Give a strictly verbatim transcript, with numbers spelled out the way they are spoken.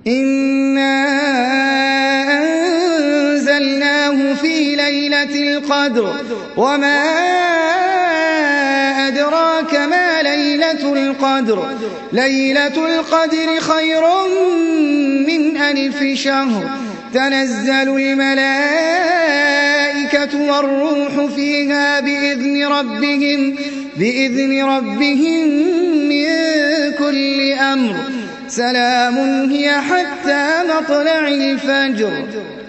إنا أنزلناه في ليلة القدر وما أدراك ما ليلة القدر ليلة القدر خير من ألف شهر تنزل الملائكة والروح فيها بإذن ربهم بإذن ربهم من كل أمر سلام هي حتى مطلع الفجر.